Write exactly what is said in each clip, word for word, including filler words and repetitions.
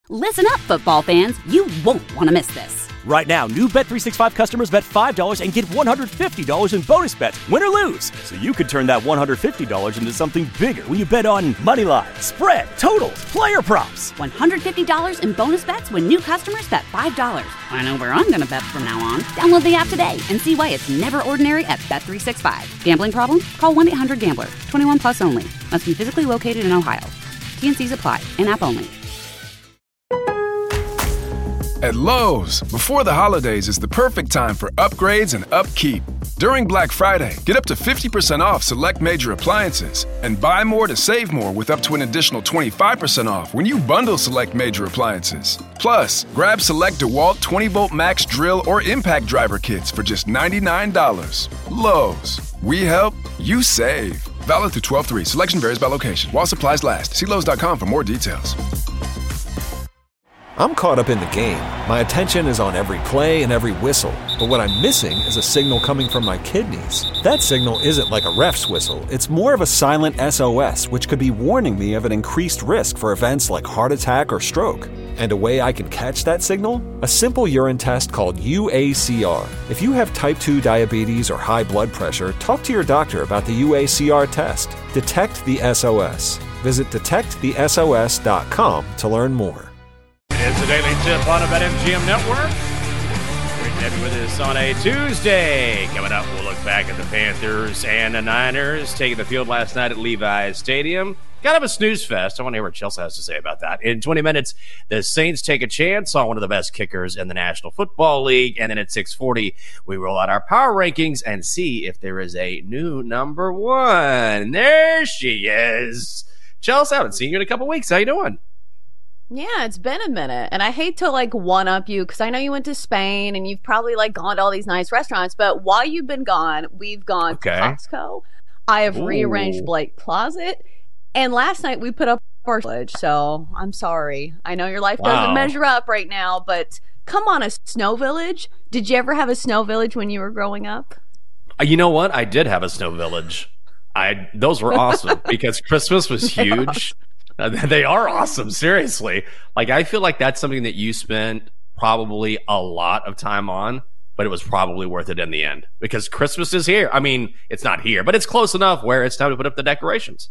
Listen up, football fans. You won't want to miss this. Right now, new Bet three sixty-five customers bet five dollars and get one hundred fifty dollars in bonus bets, win or lose. So you could turn that one hundred fifty dollars into something bigger when you bet on money line, spread, totals, player props. one hundred fifty dollars in bonus bets when new customers bet five dollars. I know where I'm going to bet from now on. Download the app today and see why it's never ordinary at Bet three sixty-five. Gambling problem? Call one eight hundred gambler. twenty-one plus only. Must be physically located in Ohio. T N Cs apply. In-app only. At Lowe's, before the holidays is the perfect time for upgrades and upkeep. During Black Friday, get up to fifty percent off select major appliances and buy more to save more with up to an additional twenty-five percent off when you bundle select major appliances. Plus, grab select DeWalt twenty volt max drill or impact driver kits for just ninety-nine dollars. Lowe's, we help, you save. Valid through twelve three. Selection varies by location. While supplies last. See Lowe's dot com for more details. I'm caught up in the game. My attention is on every play and every whistle. But what I'm missing is a signal coming from my kidneys. That signal isn't like a ref's whistle. It's more of a silent S O S, which could be warning me of an increased risk for events like heart attack or stroke. And a way I can catch that signal? A simple urine test called U A C R. If you have type two diabetes or high blood pressure, talk to your doctor about the U A C R test. Detect the S O S. Visit detect the S O S dot com to learn more. It's the Daily Tip on the BetMGM Network. Great to have you with us on a Tuesday. Coming up, we'll look back at the Panthers and the Niners taking the field last night at Levi's Stadium. Kind of a snooze fest. I want to hear what Chelsea has to say about that. In twenty minutes, the Saints take a chance on one of the best kickers in the National Football League. And then at six forty, we roll out our power rankings and see if there is a new number one. There she is. Chelsea, I haven't seen you in a couple weeks. How you doing? Yeah, it's been a minute. And I hate to like one up you because I know you went to Spain and you've probably like gone to all these nice restaurants. But while you've been gone, we've gone okay. to Costco. I have Ooh. rearranged Blake's closet. And last night we put up our village. So I'm sorry. I know your life wow. doesn't measure up right now, but come on, a snow village. Did you ever have a snow village when you were growing up? You know what? I did have a snow village. I Those were awesome because Christmas was huge. Uh, they are awesome, seriously. Like, I feel like that's something that you spent probably a lot of time on, but it was probably worth it in the end because Christmas is here. I mean, it's not here, but it's close enough where it's time to put up the decorations.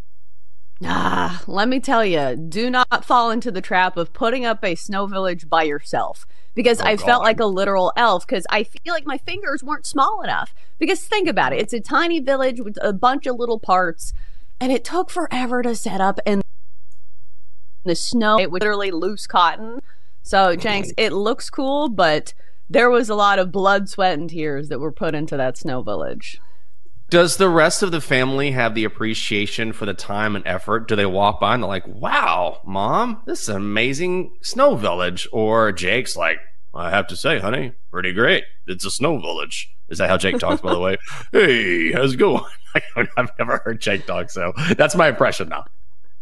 Ah, let me tell you, do not fall into the trap of putting up a snow village by yourself because oh, I God. felt like a literal elf because I feel like my fingers weren't small enough. Because think about it, it's a tiny village with a bunch of little parts. And it took forever to set up, and the snow, it was literally loose cotton. So, Jenks, it looks cool, but there was a lot of blood, sweat, and tears that were put into that snow village. Does the rest of the family have the appreciation for the time and effort? Do they walk by and they're like, wow, Mom, this is an amazing snow village? Or Jake's like, I have to say, honey, pretty great. It's a snow village. Is that how Jake talks, by the way? Hey, how's it going? I've never heard Jake talk, so that's my impression now.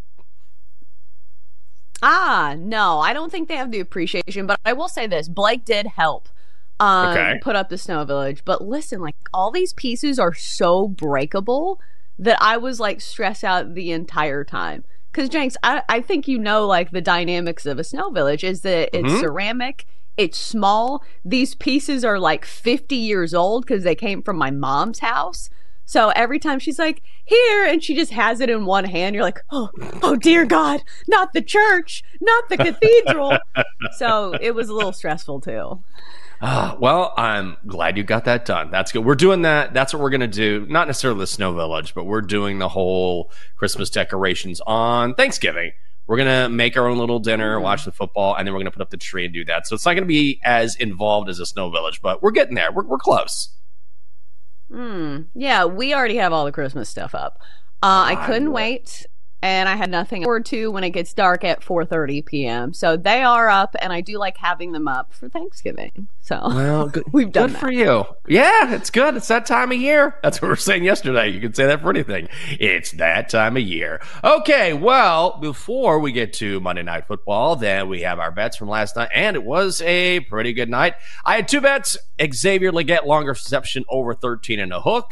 Ah, no, I don't think they have the appreciation, but I will say this. Blake did help um, okay. put up the snow village. But listen, like, all these pieces are so breakable that I was, like, stressed out the entire time. Because, Jenks, I, I think you know, like, the dynamics of a snow village is that it's mm-hmm. ceramic. It's small. These pieces are like fifty years old because they came from my mom's house. So every time she's like, here, and she just has it in one hand, you're like, oh, oh dear God, not the church, not the cathedral. So it was a little stressful too. Uh, well, I'm glad you got that done. That's good. We're doing that. That's what we're going to do. Not necessarily the snow village, but we're doing the whole Christmas decorations on Thanksgiving. We're going to make our own little dinner, watch the football, and then we're going to put up the tree and do that. So it's not going to be as involved as a snow village, but we're getting there. We're, we're close. Hmm. Yeah, we already have all the Christmas stuff up. Uh, I couldn't wait, and I had nothing forward to when it gets dark at four thirty p.m. So they are up, and I do like having them up for Thanksgiving. So well, good, we've done good that. for you. Yeah, it's good. It's that time of year. That's what we were saying yesterday. You can say that for anything. It's that time of year. Okay, well, before we get to Monday Night Football, then we have our bets from last night, and it was a pretty good night. I had two bets. Xavier Legette, longer reception over thirteen and a hook.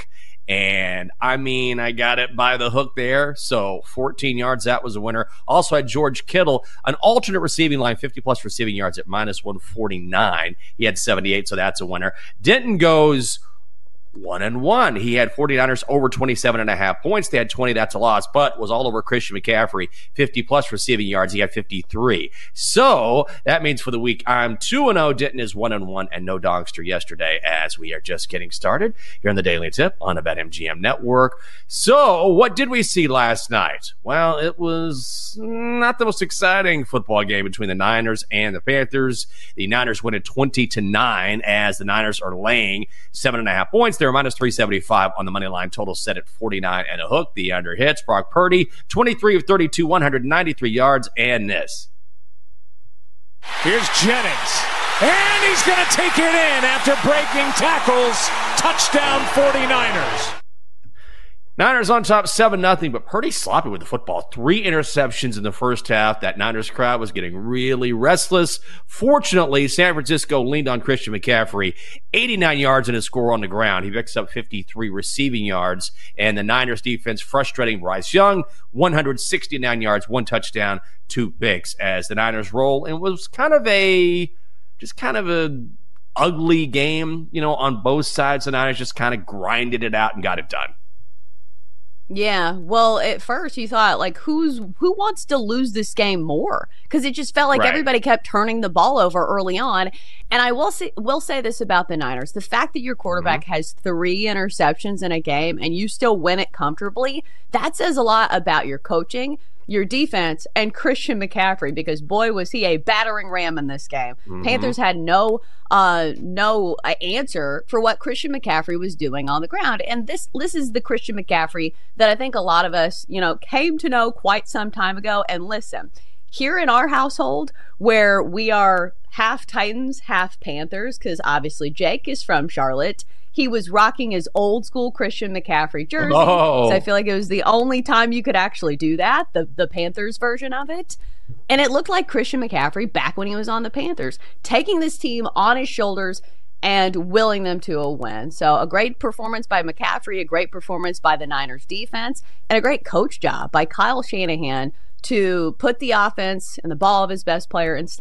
And, I mean, I got it by the hook there. So, fourteen yards, that was a winner. Also had George Kittle, an alternate receiving line, fifty-plus receiving yards at minus one forty-nine. He had seventy-eight, so that's a winner. Denton goes one and one. He had 49ers over twenty-seven and a half points. They had twenty. That's a loss, but was all over Christian McCaffrey. fifty plus receiving yards. He had fifty-three. So that means for the week, I'm two and oh. Denton is one and one, and no Dogster yesterday, as we are just getting started here on the Daily Tip on the BetMGM Network. So what did we see last night? Well, it was not the most exciting football game between the Niners and the Panthers. The Niners win at twenty to nine as the Niners are laying seven and a half points. They're minus three seventy-five on the money line. Total set at forty-nine and a hook. The under hits. Brock Purdy, twenty-three of thirty-two, one hundred ninety-three yards, and this. Here's Jennings. And he's going to take it in after breaking tackles. Touchdown forty-niners. Niners on top seven nothing, but Purdy sloppy with the football. Three interceptions in the first half. That Niners crowd was getting really restless. Fortunately, San Francisco leaned on Christian McCaffrey. eighty-nine yards in his score on the ground. He picks up fifty-three receiving yards. And the Niners defense frustrating Bryce Young. one hundred sixty-nine yards, one touchdown, two picks as the Niners roll. And it was kind of a, just kind of a ugly game, you know, on both sides. The Niners just kind of grinded it out and got it done. Yeah, well, at first you thought, like, who's who wants to lose this game more? Because it just felt like right. everybody kept turning the ball over early on. And I will say, will say this about the Niners. The fact that your quarterback mm-hmm. has three interceptions in a game and you still win it comfortably, that says a lot about your coaching, your defense, and Christian McCaffrey, because boy was he a battering ram in this game. Mm-hmm. Panthers had no uh no uh, answer for what Christian McCaffrey was doing on the ground. And this this is the Christian McCaffrey that I think a lot of us, you know, came to know quite some time ago. And listen, here in our household, where we are half Titans, half Panthers, because obviously Jake is from Charlotte, he was rocking his old school Christian McCaffrey jersey. Oh. So I feel like it was the only time you could actually do that, the, the Panthers version of it. And it looked like Christian McCaffrey back when he was on the Panthers, taking this team on his shoulders and willing them to a win. So a great performance by McCaffrey, a great performance by the Niners defense, and a great coach job by Kyle Shanahan to put the offense and the ball of his best player instead.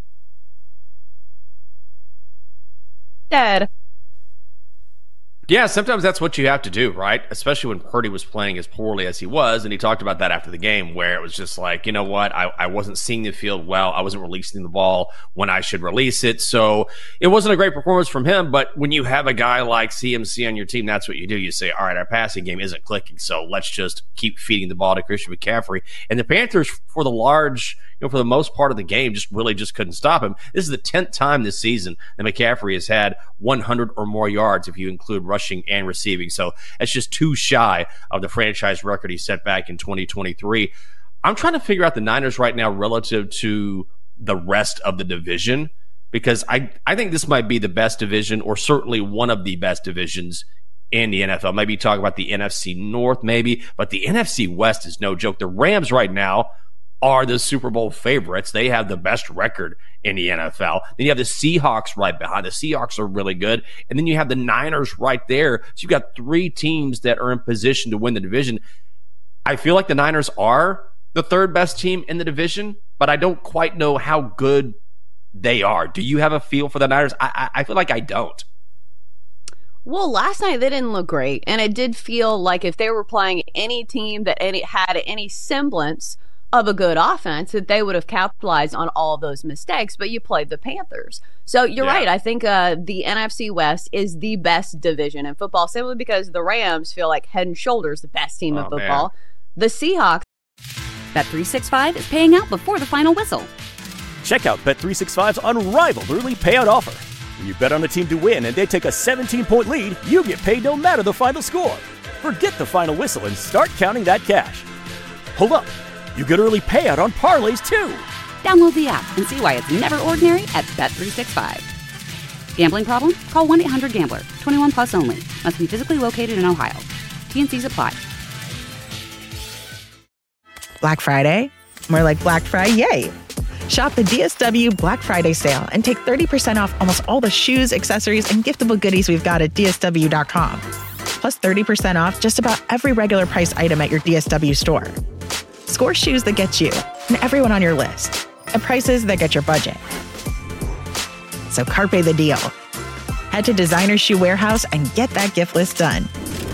Yeah, sometimes that's what you have to do, right? Especially when Purdy was playing as poorly as he was, and he talked about that after the game, where it was just like, you know what, I, I wasn't seeing the field well. I wasn't releasing the ball when I should release it. So it wasn't a great performance from him, but when you have a guy like C M C on your team, that's what you do. You say, all right, our passing game isn't clicking, so let's just keep feeding the ball to Christian McCaffrey. And the Panthers, for the large, you know, for the most part of the game, just really just couldn't stop him. This is the tenth time this season that McCaffrey has had one hundred or more yards if you include rushing and receiving. So that's just too shy of the franchise record he set back in twenty twenty-three. I'm trying to figure out the Niners right now relative to the rest of the division, because I, I think this might be the best division, or certainly one of the best divisions in the N F L. Maybe talk about the N F C North, maybe, but the N F C West is no joke. The Rams right now are the Super Bowl favorites. They have the best record in the N F L. Then you have the Seahawks right behind. The Seahawks are really good. And then you have the Niners right there. So you've got three teams that are in position to win the division. I feel like the Niners are the third best team in the division, but I don't quite know how good they are. Do you have a feel for the Niners? I, I, I feel like I don't. Well, last night they didn't look great. And it did feel like if they were playing any team that any had any semblance of a good offense, that they would have capitalized on all of those mistakes, but you played the Panthers. So you're yeah. right. I think uh, the N F C West is the best division in football, simply because the Rams feel like head and shoulders the best team oh, in football. Man. The Seahawks. Bet three sixty-five is paying out before the final whistle. Check out Bet three sixty-five's unrivaled early payout offer. When you bet on a team to win and they take a seventeen-point lead, you get paid no matter the final score. Forget the final whistle and start counting that cash. Hold up. You get early payout on parlays, too. Download the app and see why it's never ordinary at Bet three sixty-five. Gambling problem? Call one eight hundred gambler. twenty-one plus only. Must be physically located in Ohio. T N Cs apply. Black Friday? More like Black Friday, yay! Shop the D S W Black Friday sale and take thirty percent off almost all the shoes, accessories, and giftable goodies we've got at D S W dot com. plus thirty percent off just about every regular price item at your D S W store. Score shoes that get you and everyone on your list at prices that get your budget. So carpe the deal. Head to Designer Shoe Warehouse and get that gift list done.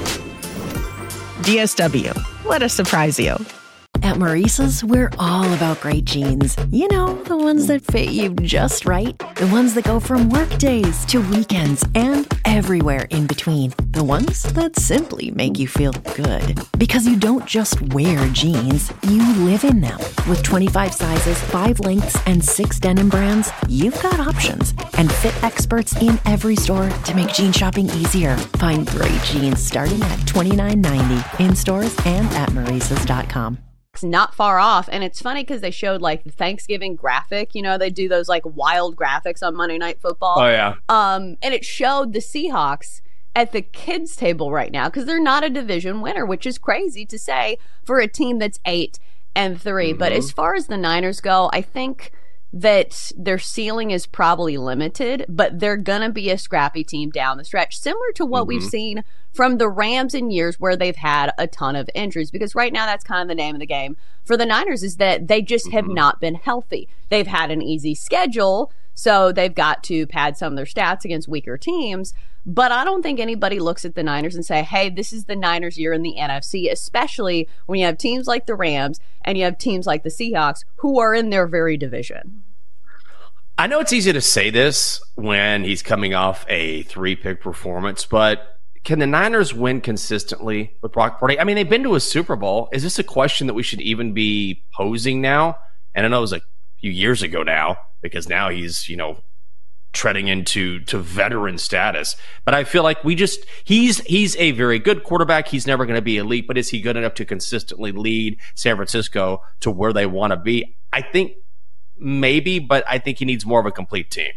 D S W. Let us surprise you. At Maurice's, we're all about great jeans. You know, the ones that fit you just right. The ones that go from work days to weekends and everywhere in between. The ones that simply make you feel good. Because you don't just wear jeans, you live in them. With twenty-five sizes, five lengths, and six denim brands, you've got options. And fit experts in every store to make jean shopping easier. Find great jeans starting at twenty-nine ninety in stores and at maurices dot com. Not far off, and it's funny because they showed like the Thanksgiving graphic. You know, they do those like wild graphics on Monday Night Football. Oh yeah. Um, and it showed the Seahawks at the kids table right now because they're not a division winner, which is crazy to say for a team that's eight and three. Mm-hmm. But as far as the Niners go, I think that their ceiling is probably limited, but they're gonna be a scrappy team down the stretch, similar to what mm-hmm. we've seen from the Rams in years where they've had a ton of injuries, because right now that's kind of the name of the game for the Niners, is that they just have mm-hmm. not been healthy. They've had an easy schedule, so they've got to pad some of their stats against weaker teams, but I don't think anybody looks at the Niners and say, hey, this is the Niners year in the N F C, especially when you have teams like the Rams and you have teams like the Seahawks who are in their very division. I know it's easy to say this when he's coming off a three-pick performance, but can the Niners win consistently with Brock Purdy? I mean, they've been to a Super Bowl. Is this a question that we should even be posing now? And I know it was a few years ago now, because now he's, you know, treading into to veteran status. But I feel like we just he's he's a very good quarterback. He's never going to be elite, but is he good enough to consistently lead San Francisco to where they want to be? I think maybe, but I think he needs more of a complete team.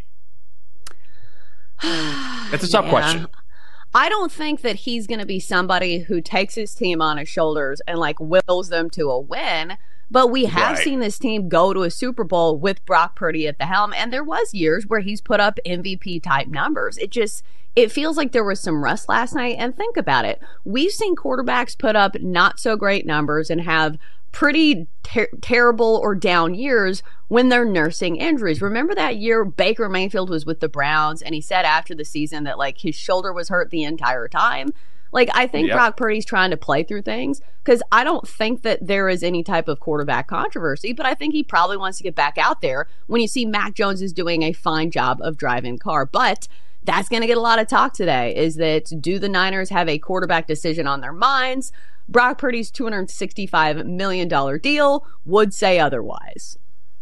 That's a tough yeah. question. I don't think that he's going to be somebody who takes his team on his shoulders and like wills them to a win. But we have right. seen this team go to a Super Bowl with Brock Purdy at the helm. And there was years where he's put up M V P type numbers. It just, it feels like there was some rust last night. And think about it. We've seen quarterbacks put up not so great numbers and have pretty ter- terrible or down years when they're nursing injuries. Remember that year Baker Mayfield was with the Browns and he said after the season that like his shoulder was hurt the entire time? Like, I think yep. Brock Purdy's trying to play through things because I don't think that there is any type of quarterback controversy, but I think he probably wants to get back out there when you see Mac Jones is doing a fine job of driving car. But that's going to get a lot of talk today, is that do the Niners have a quarterback decision on their minds? Brock Purdy's two hundred sixty-five million dollars deal would say otherwise.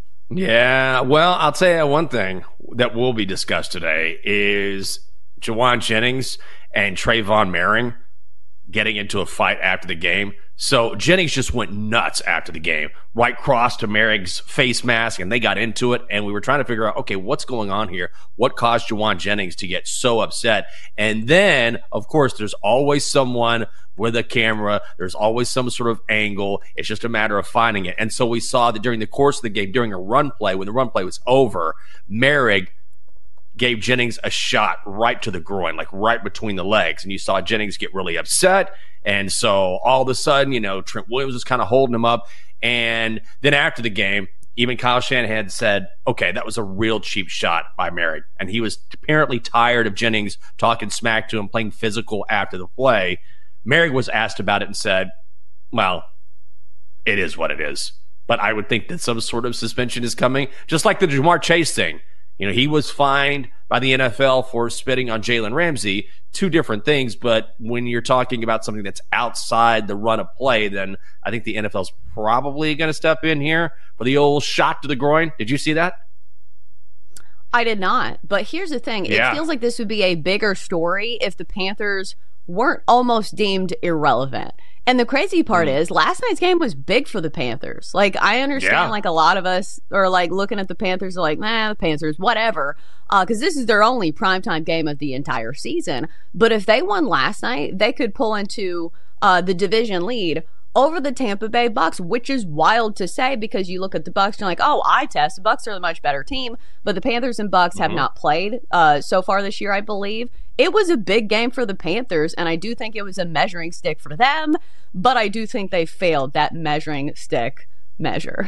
Yeah, well, I'll tell you one thing that will be discussed today is Jauan Jennings and Trayvon Merring getting into a fight after the game. So Jennings just went nuts after the game, right cross to Merring's face mask, and they got into it, and we were trying to figure out, okay, what's going on here? What caused Jauan Jennings to get so upset? And then, of course, there's always someone with a camera. There's always some sort of angle. It's just a matter of finding it. And so we saw that during the course of the game, during a run play, when the run play was over, Merring gave Jennings a shot right to the groin, like right between the legs. And you saw Jennings get really upset. And so all of a sudden, you know, Trent Williams was kind of holding him up. And then after the game, even Kyle Shanahan said, okay, that was a real cheap shot by Merring. And he was apparently tired of Jennings talking smack to him, playing physical after the play. Merring was asked about it and said, well, it is what it is. But I would think that some sort of suspension is coming, just like the Ja'Marr Chase thing. You know, he was fined by the N F L for spitting on Jalen Ramsey. Two different things, but when you're talking about something that's outside the run of play, then I think the N F L's probably going to step in here for the old shot to the groin. Did you see that? I did not. But here's the thing. Yeah. It feels like this would be a bigger story if the Panthers weren't almost deemed irrelevant. And the crazy part mm. is last night's game was big for the Panthers. Like, I understand, yeah. like, a lot of us are, like, looking at the Panthers like, nah, the Panthers, whatever. Because uh, this is their only primetime game of the entire season. But if they won last night, they could pull into uh, the division lead over the Tampa Bay Bucks, which is wild to say because you look at the Bucks and you're like, oh, eye test. The Bucks are the much better team, but the Panthers and Bucks mm-hmm. have not played uh, so far this year, I believe. It was a big game for the Panthers, and I do think it was a measuring stick for them, but I do think they failed that measuring stick measure.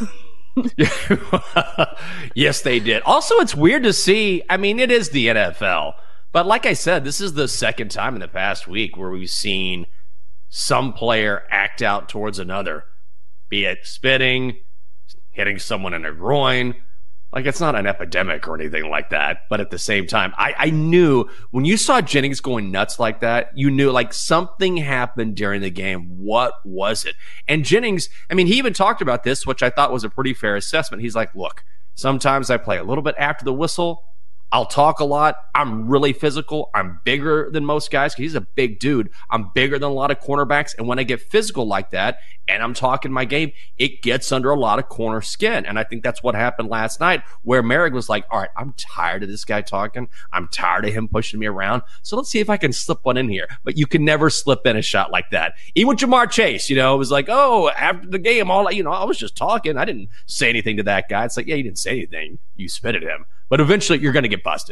Yes, they did. Also, it's weird to see. I mean, it is the N F L, but like I said, this is the second time in the past week where we've seen some player act out towards another, be it spitting, hitting someone in a groin. Like, it's not an epidemic or anything like that, but at the same time, I, I knew when you saw Jennings going nuts like that, you knew like something happened during the game. What was it? And Jennings, I mean, he even talked about this, which I thought was a pretty fair assessment. He's like, look, sometimes I play a little bit after the whistle. I'll talk a lot. I'm really physical. I'm bigger than most guys. He's a big dude. I'm bigger than a lot of cornerbacks. And when I get physical like that and I'm talking my game, it gets under a lot of corner skin. And I think that's what happened last night where Merrick was like, all right, I'm tired of this guy talking. I'm tired of him pushing me around. So let's see if I can slip one in here. But you can never slip in a shot like that. Even with Jamar Chase, you know, it was like, oh, after the game, all you know, I was just talking. I didn't say anything to that guy. It's like, yeah, you didn't say anything. You spit at him. But eventually, you're going to get busted.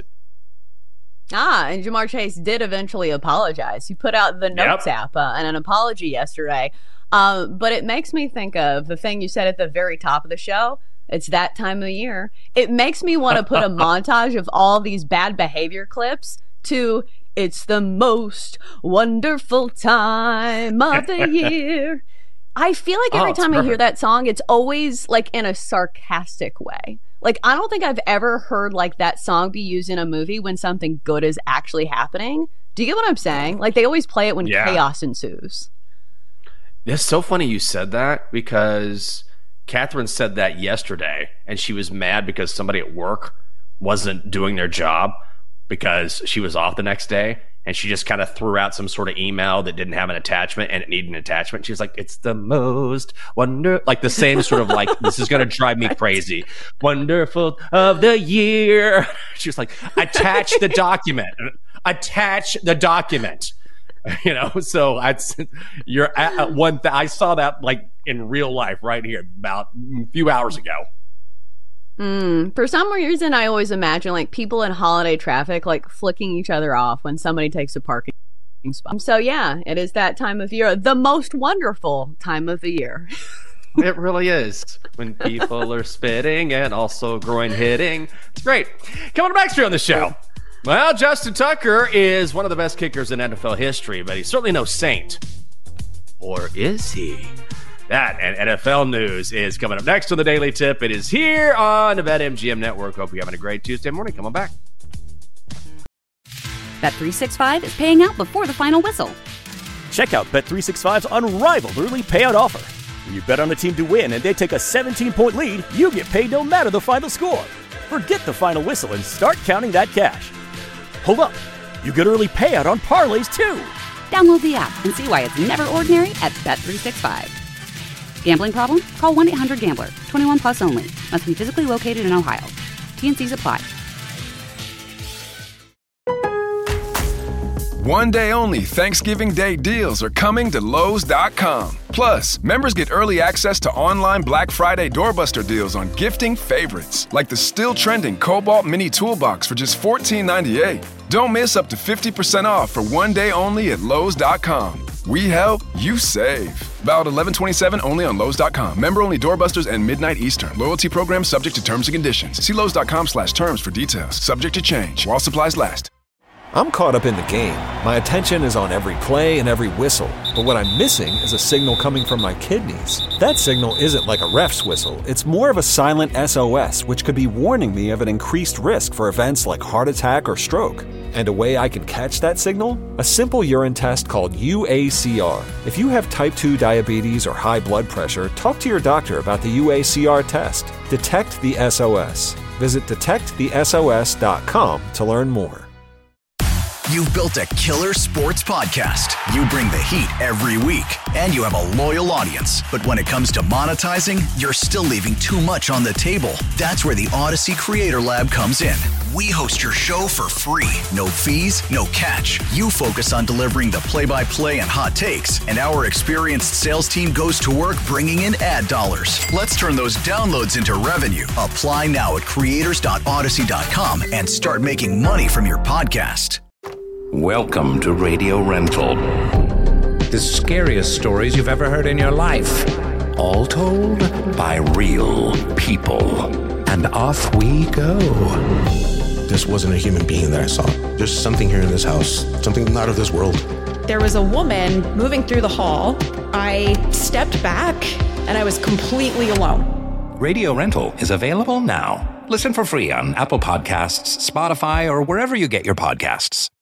Ah, and Jamar Chase did eventually apologize. He put out the Notes yep. app uh, and an apology yesterday. Uh, but it makes me think of the thing you said at the very top of the show. It's that time of year. It makes me want to put a montage of all these bad behavior clips to "It's the most wonderful time of the year." I feel like every oh, time perfect. I hear that song, it's always like in a sarcastic way. Like, I don't think I've ever heard like that song be used in a movie when something good is actually happening. Do you get what I'm saying? Like, they always play it when yeah. chaos ensues. It's so funny you said that because Catherine said that yesterday, and she was mad because somebody at work wasn't doing their job because she was off the next day. And she just kind of threw out some sort of email that didn't have an attachment and it needed an attachment. She was like, it's the most wonder, like the same sort of like, this is going to drive me crazy. Wonderful of the year. She was like, attach the document, attach the document, you know? So I, you're at one, th- I saw that like in real life right here about a few hours ago. Mm, for some reason, I always imagine like people in holiday traffic like flicking each other off when somebody takes a parking spot. So yeah, it is that time of year, the most wonderful time of the year. It really is when people are spitting and also groin hitting. It's great. Coming up next here on the show. Well, Justin Tucker is one of the best kickers in N F L history, but he's certainly no saint. Or is he? That and N F L news is coming up next on the Daily Tip. It is here on the BetMGM Network. Hope you're having a great Tuesday morning. Come on back. Bet three sixty-five is paying out before the final whistle. Check out Bet three sixty-five's unrivaled early payout offer. When you bet on a team to win and they take a seventeen-point lead, you get paid no matter the final score. Forget the final whistle and start counting that cash. Hold up. You get early payout on parlays, too. Download the app and see why it's never ordinary at Bet three sixty-five. Gambling problem? Call one eight hundred gambler. twenty-one plus only. Must be physically located in Ohio. T and C's apply. One day only Thanksgiving Day deals are coming to Lowe's dot com. Plus, members get early access to online Black Friday doorbuster deals on gifting favorites, like the still trending Cobalt Mini Toolbox for just fourteen ninety-eight. Don't miss up to fifty percent off for one day only at Lowe's dot com. We help, you save. Valid eleven twenty-seven only on Lowe's dot com. Member only doorbusters and midnight Eastern. Loyalty program subject to terms and conditions. See Lowe's dot com slash terms for details. Subject to change while supplies last. I'm caught up in the game. My attention is on every play and every whistle. But what I'm missing is a signal coming from my kidneys. That signal isn't like a ref's whistle. It's more of a silent S O S, which could be warning me of an increased risk for events like heart attack or stroke. And a way I can catch that signal? A simple urine test called U A C R. If you have type two diabetes or high blood pressure, talk to your doctor about the U A C R test. Detect the S O S. Visit detect the S O S dot com to learn more. You've built a killer sports podcast. You bring the heat every week, and you have a loyal audience. But when it comes to monetizing, you're still leaving too much on the table. That's where the Odyssey Creator Lab comes in. We host your show for free. No fees, no catch. You focus on delivering the play-by-play and hot takes, and our experienced sales team goes to work bringing in ad dollars. Let's turn those downloads into revenue. Apply now at creators dot odyssey dot com and start making money from your podcast. Welcome to Radio Rental. The scariest stories you've ever heard in your life. All told by real people. And off we go. This wasn't a human being that I saw. There's something here in this house, something not of this world. There was a woman moving through the hall. I stepped back and I was completely alone. Radio Rental is available now. Listen for free on Apple Podcasts, Spotify, or wherever you get your podcasts.